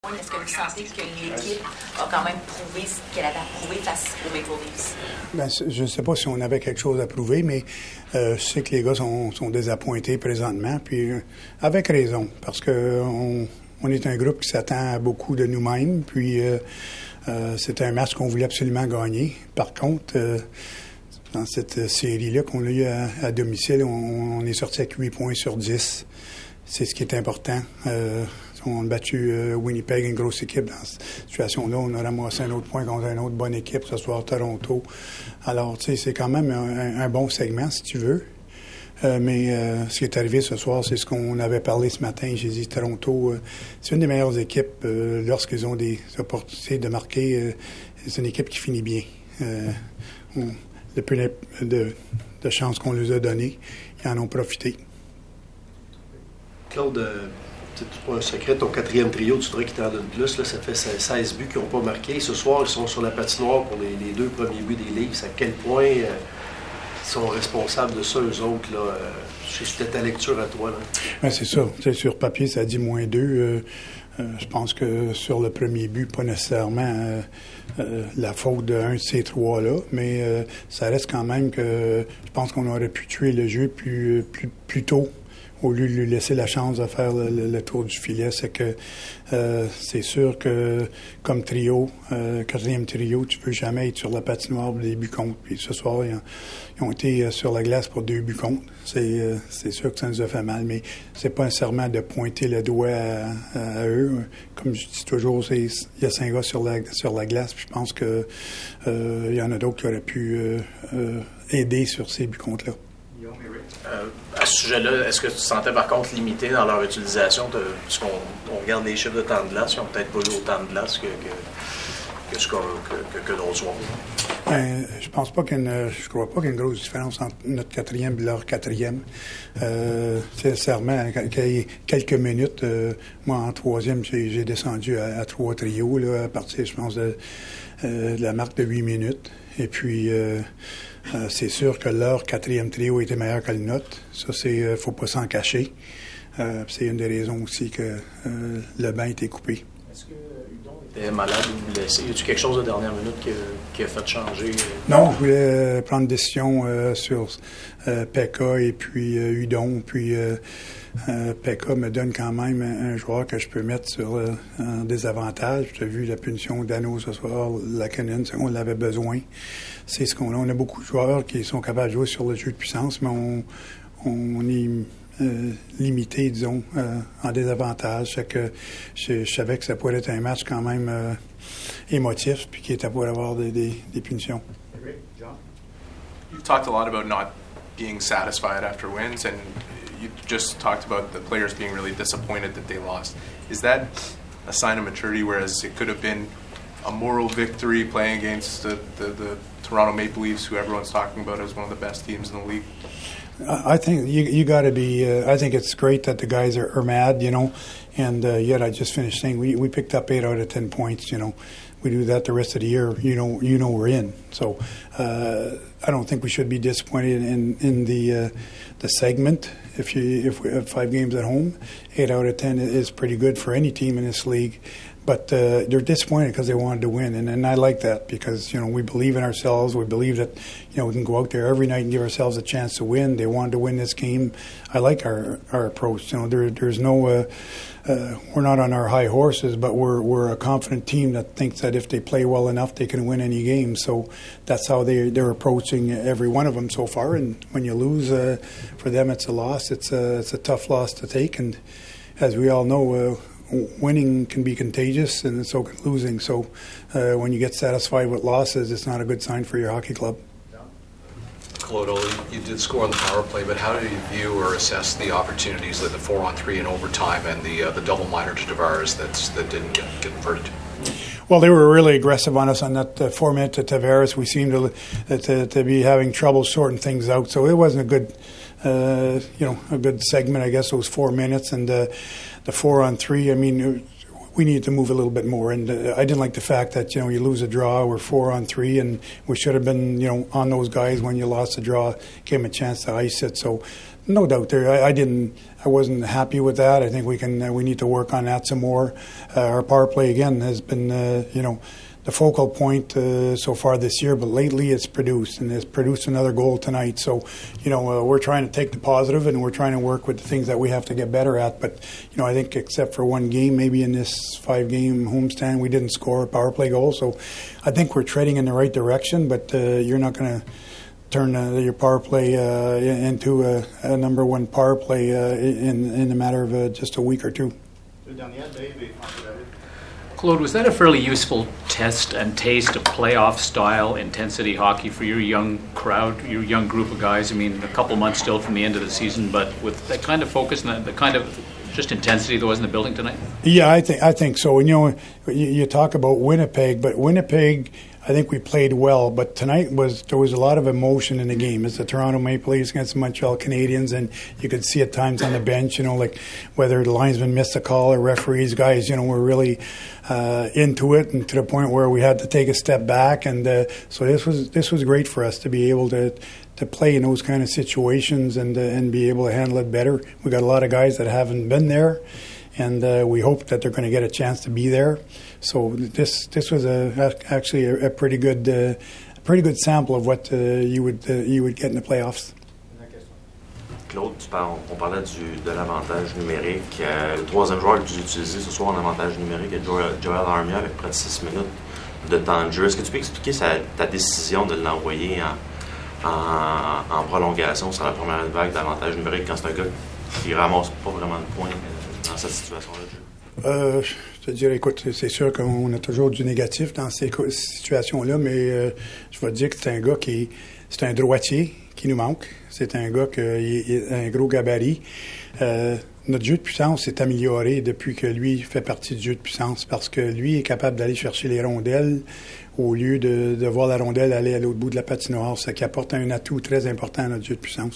Est-ce que vous sentez que l'équipe a quand même prouvé ce qu'elle avait à prouver face aux Maple Leafs? Ben, je ne sais pas si on avait quelque chose à prouver, mais je sais que les gars sont désappointés présentement, puis avec raison, parce que on est un groupe qui s'attend à beaucoup de nous-mêmes, puis c'était un match qu'on voulait absolument gagner. Par contre, dans cette série-là qu'on a eu à domicile, on est sorti avec 8 points sur 10. C'est ce qui est important. On a battu Winnipeg, une grosse équipe. Dans cette situation-là, on a ramassé un autre point contre une autre bonne équipe, ce soir Toronto. Alors, tu sais, c'est quand même un bon segment, si tu veux. Mais ce qui est arrivé ce soir, c'est ce qu'on avait parlé ce matin. J'ai dit, Toronto, c'est une des meilleures équipes lorsqu'ils ont des opportunités de marquer. C'est une équipe qui finit bien. Le peu de chance qu'on leur a donné, ils en ont profité. Claude, c'est pas un secret, ton quatrième trio, tu dirais qu'il t'en donne plus. Là, ça fait 16 buts qu'ils n'ont pas marqué. Ce soir, ils sont sur la patinoire pour les 2 premiers buts des Leafs. À quel point ils sont responsables de ça, eux autres? Là, c'était ta lecture à toi. Là. Ben, c'est ça. T'sais, sur papier, ça dit -2. Je pense que sur le premier but, pas nécessairement la faute d'un de ces 3-là, mais ça reste quand même que je pense qu'on aurait pu tuer le jeu plus tôt. Au lieu de lui laisser la chance de faire le tour du filet, c'est que c'est sûr que comme trio, quatrième trio, tu peux jamais être sur la patinoire pour des buts contre. Puis ce soir, ils ont été sur la glace pour 2 buts contre. C'est sûr que ça nous a fait mal, mais c'est pas nécessairement de pointer le doigt à eux. Comme je dis toujours, il y a 5 gars sur la glace, puis je pense que il y en a d'autres qui auraient pu aider sur ces buts contre-là. À ce sujet-là, est-ce que tu te sentais par contre limité dans leur utilisation puisqu'on regarde les chiffres de temps de glace, ils n'ont peut-être pas eu autant de glace que d'autres soirs? Je pense pas je crois pas qu'il y ait une grosse différence entre notre quatrième et leur quatrième. Sincèrement, qu'il y ait quelques minutes, moi en troisième, j'ai descendu à 3 trios là, à partir, je pense, de la marque de 8 minutes. Et puis c'est sûr que leur quatrième trio était meilleur que le nôtre. Ça, faut pas s'en cacher. C'est une des raisons aussi que le banc était coupé. Est-ce que Hudon était malade ou blessé? Y a-t-il quelque chose de dernière minute qui a fait changer? Non, je voulais prendre une décision sur Pekka et puis Hudon. Puis Pekka me donne quand même un joueur que je peux mettre sur un désavantage. Tu as vu la punition d'Ano ce soir, Lakonen, on l'avait besoin. C'est ce qu'on a. On a beaucoup de joueurs qui sont capables de jouer sur le jeu de puissance, mais on est limité, disons, en désavantage. C'est que je savais que ça pourrait être un match quand même émotif, puis qui était pour avoir des punitions. John? You've talked a lot about not being satisfied after wins, and you just talked about the players being really disappointed that they lost. Is that a sign of maturity, whereas it could have been a moral victory playing against the Toronto Maple Leafs, who everyone's talking about as one of the best teams in the league? I think you got to be. I think it's great that the guys are mad, you know, and yet I just finished saying we picked up 8 out of 10 points. You know, we do that the rest of the year. You know we're in. So I don't think we should be disappointed in the segment. If we have 5 games at home, 8 out of 10 is pretty good for any team in this league. But they're disappointed because they wanted to win, and I like that because, you know, we believe in ourselves. We believe that, you know, we can go out there every night and give ourselves a chance to win. They wanted to win this game. I like our approach. You know, there's no we're not on our high horses, but we're a confident team that thinks that if they play well enough, they can win any game. So that's how they're approaching every one of them so far. And when you lose, for them it's a loss. It's a tough loss to take, and as we all know. Winning can be contagious, and so can losing. So when you get satisfied with losses, it's not a good sign for your hockey club. Claude, you did score on the power play, but how do you view or assess the opportunities like the 4-on-3 in overtime and the double minor to Tavares that didn't get converted? Well, they were really aggressive on us on that 4-minute to Tavares. We seemed to be having trouble sorting things out, so it wasn't a good, a good segment. I guess those 4 minutes and. The 4-on-3, I mean, we needed to move a little bit more. And I didn't like the fact that, you know, you lose a draw, we're 4-on-3, and we should have been, you know, on those guys when you lost the draw, gave them a chance to ice it. So No doubt there. I wasn't happy with that. I think we need to work on that some more. Our power play again has been the focal point so far this year, but lately it's produced another goal tonight. So we're trying to take the positive and we're trying to work with the things that we have to get better at. But I think except for one game, maybe in this 5-game homestand, we didn't score a power play goal. So I think we're treading in the right direction. But you're not going to turn your power play into a number one power play in a matter of just a week or two. Claude, was that a fairly useful test and taste of playoff-style intensity hockey for your young crowd, your young group of guys? I mean, a couple months still from the end of the season, but with that kind of focus and the kind of just intensity there was in the building tonight? Yeah, I think so. And you talk about Winnipeg, but Winnipeg, I think we played well, but tonight there was a lot of emotion in the game. It's the Toronto Maple Leafs against the Montreal Canadiens, and you could see at times on the bench, like whether the linesman missed a call or referees, guys, were really into it, and to the point where we had to take a step back. And so this was great for us to be able to play in those kind of situations and be able to handle it better. We got a lot of guys that haven't been there, and we hope that they're going to get a chance to be there. So this was actually a pretty good sample of what you would get in the playoffs. Claude, on parlait de l'avantage numérique. Le troisième joueur que tu utilisé ce soir en avantage numérique est Joel Armia avec près de 6 minutes de temps de jeu. Est-ce que tu peux expliquer ta décision de l'envoyer en prolongation sur la première vague d'avantage numérique quand c'est un gars qui ramasse pas vraiment de points dans cette situation-là de jeu? Je te dirais, écoute, c'est sûr qu'on a toujours du négatif dans ces situations-là, mais je vais te dire que c'est un droitier qui nous manque. C'est un gars qui a un gros gabarit. Notre jeu de puissance s'est amélioré depuis que lui fait partie du jeu de puissance, parce que lui est capable d'aller chercher les rondelles au lieu de voir la rondelle aller à l'autre bout de la patinoire, ce qui apporte un atout très important à notre jeu de puissance.